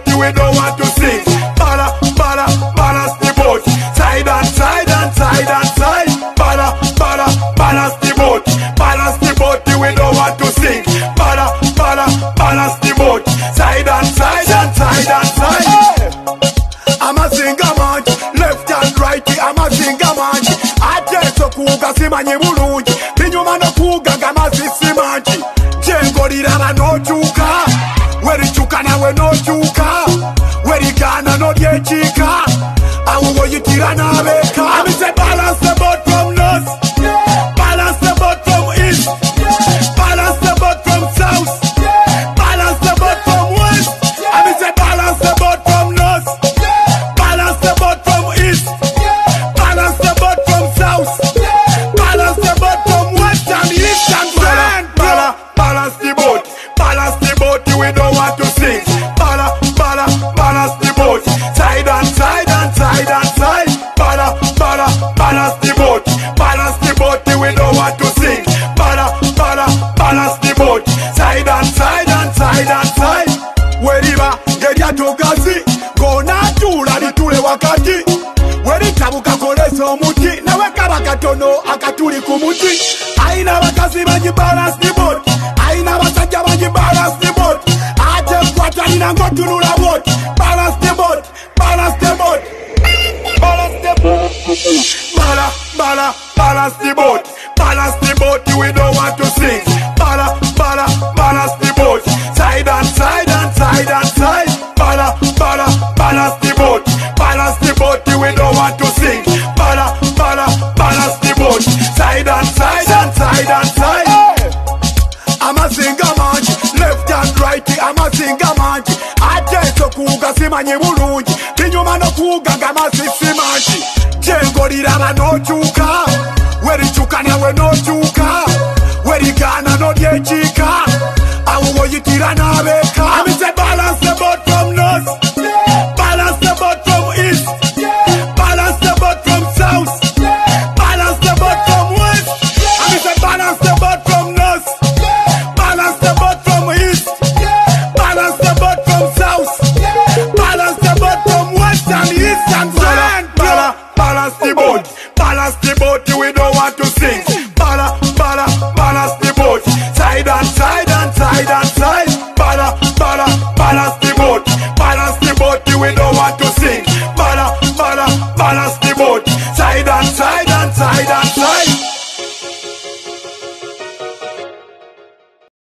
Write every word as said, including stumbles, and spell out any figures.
we don't want to sink. Bala, bala, balance the boat. Side and side and side and side. Bala, bala, balance the boat. Balance the boat, we don't want to sink. Bala, bala, balance the boat. Side and side and side and side. I'm a singer man, left and right, I'm a singer man. Ajeso kuga simanyi bulungi, binyuma no kuga gama sisimanji. Jengo lirala no chuka, weri chuka nawe no chuka, weri gana no dyechika, awo woyitira nabeka. I say balance the boat from north, balance the boat from east, balance the boat from south, balance the boat from west. I say balance the boat from north, balance the boat from east, balance the boat from south, balance the boat from west and east and west. Bala, balance the boat, balance the boat, we don't want to sink. Bala, bala, balance the boat, side and side and side and side. Bala, bala, balance the boat, balance the boat, we don't want to sink. Bala, bala, balance the boat, side and side and side and side. Weriba, geria togazi, gona tula litule wakati. Weri tabuka koleso omuti, nawe kaba katono akatuli kumuti. Aina bakazi banji balance the boat, aina basajja banji balance the boat. Ate kwata nina ngotunula boat, balance the boat, balance the boat, balance the boat. Bala, bala, balance the boat, balance the boat, we don't want to sink. Bala, bala, balance the boat, side and side and side and side. Bala, bala, balance the boat, balance the boat, we don't want to sink. Bala, bala, balance the boat, side and side and side and side. I'm a singer man, left and right, I'm a singer man. Ajeso kuga simanyi bulungi, binyuma no kuga gama sisimanji. Jengo lirala no chuka, weri chuka nawe no chuka, weri gana no dyechika, awo woyitira nabeka. I say balance the boat from north, balance the boat from east, balance the boat from south, balance the boat from west. I say balance the boat from north, balance the boat from east, balance the boat from south, balance the boat from west and east and west. Bala, balance the boat, balance the boat, we don't want to sink. Bala, bala, balance the boat, side and side and side and side. Bala, bala, balance the boat, balance the boat, we don't want to sink. Bala, bala, balance the boat, side and side and side and